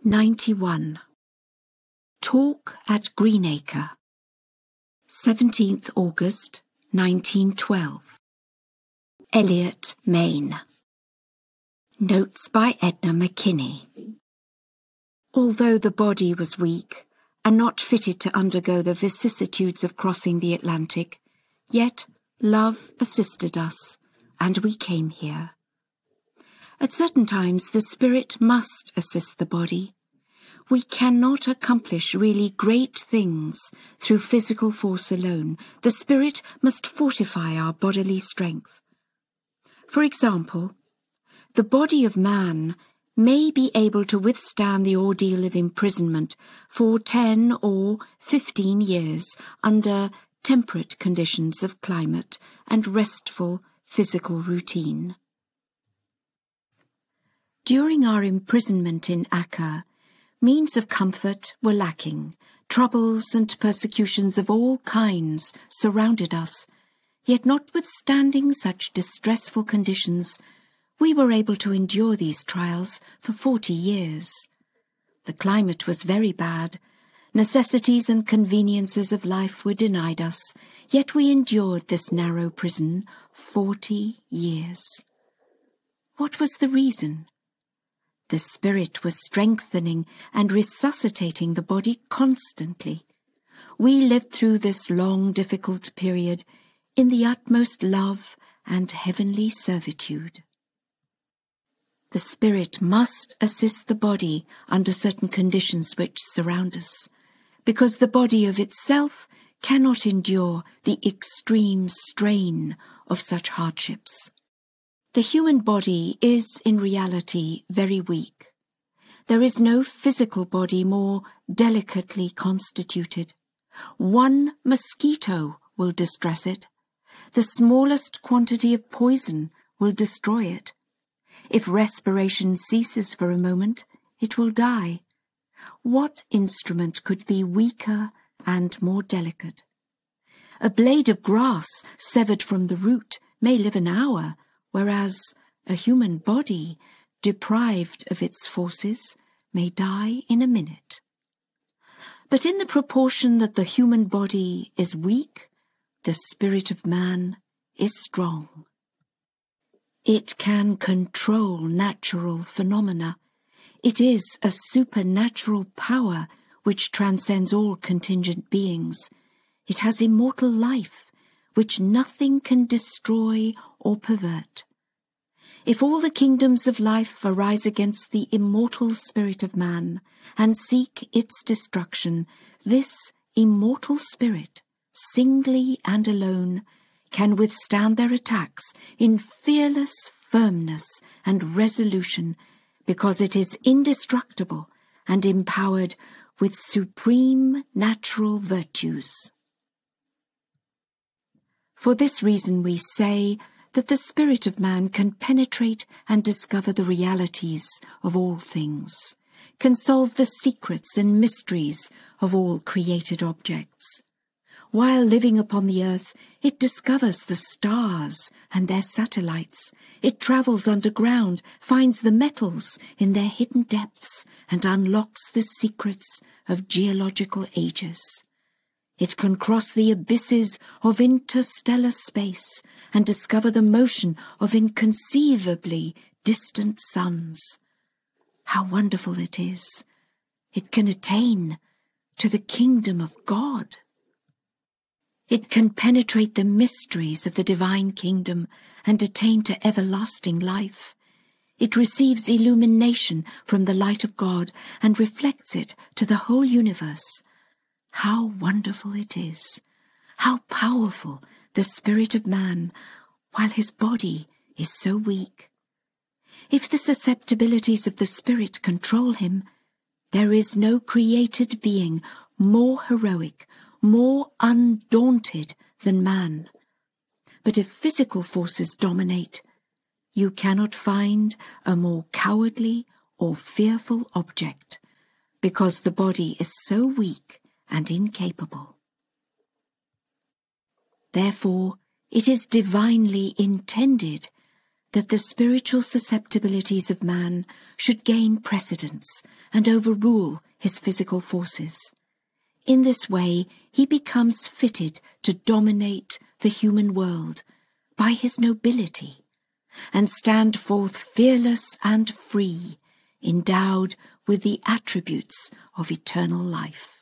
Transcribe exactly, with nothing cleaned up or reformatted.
ninety-one. Talk at Greenacre, seventeenth August nineteen twelve. Eliot, Maine. Notes by Edna McKinney. Although the body was weak and not fitted to undergo the vicissitudes of crossing the Atlantic, yet love assisted us, and we came here. At certain times the spirit must assist the body. We cannot accomplish really great things through physical force alone. The spirit must fortify our bodily strength. For example, the body of man may be able to withstand the ordeal of imprisonment for ten or fifteen years under temperate conditions of climate and restful physical routine. During our imprisonment in Acre, means of comfort were lacking. Troubles and persecutions of all kinds surrounded us, yet notwithstanding such distressful conditions, we were able to endure these trials for forty years. The climate was very bad. Necessities and conveniences of life were denied us, yet we endured this narrow prison forty years. What was the reason? The spirit was strengthening and resuscitating the body constantly. We lived through this long, difficult period in the utmost love and heavenly servitude. The spirit must assist the body under certain conditions which surround us, because the body of itself cannot endure the extreme strain of such hardships. The human body is in reality very weak. There is no physical body more delicately constituted. One mosquito will distress it. The smallest quantity of poison will destroy it. If respiration ceases for a moment, it will die. What instrument could be weaker and more delicate? A blade of grass severed from the root may live an hour, whereas a human body, deprived of its forces, may die in a minute. But in the proportion that the human body is weak, the spirit of man is strong. It can control natural phenomena. It is a supernatural power which transcends all contingent beings. It has immortal life, which nothing can destroy or pervert. If all the kingdoms of life arise against the immortal spirit of man and seek its destruction, this immortal spirit, singly and alone, can withstand their attacks in fearless firmness and resolution, because it is indestructible and empowered with supreme natural virtues. For this reason we say that the spirit of man can penetrate and discover the realities of all things, can solve the secrets and mysteries of all created objects. While living upon the earth, it discovers the stars and their satellites. It travels underground, finds the metals in their hidden depths, and unlocks the secrets of geological ages. It can cross the abysses of interstellar space and discover the motion of inconceivably distant suns. How wonderful it is! It can attain to the kingdom of God. It can penetrate the mysteries of the divine kingdom and attain to everlasting life. It receives illumination from the light of God and reflects it to the whole universe. How wonderful it is! How powerful the spirit of man, while his body is so weak. If the susceptibilities of the spirit control him, there is no created being more heroic, more undaunted than man. But if physical forces dominate, you cannot find a more cowardly or fearful object, because the body is so weak and incapable. Therefore, it is divinely intended that the spiritual susceptibilities of man should gain precedence and overrule his physical forces. In this way, he becomes fitted to dominate the human world by his nobility, and stand forth fearless and free, endowed with the attributes of eternal life.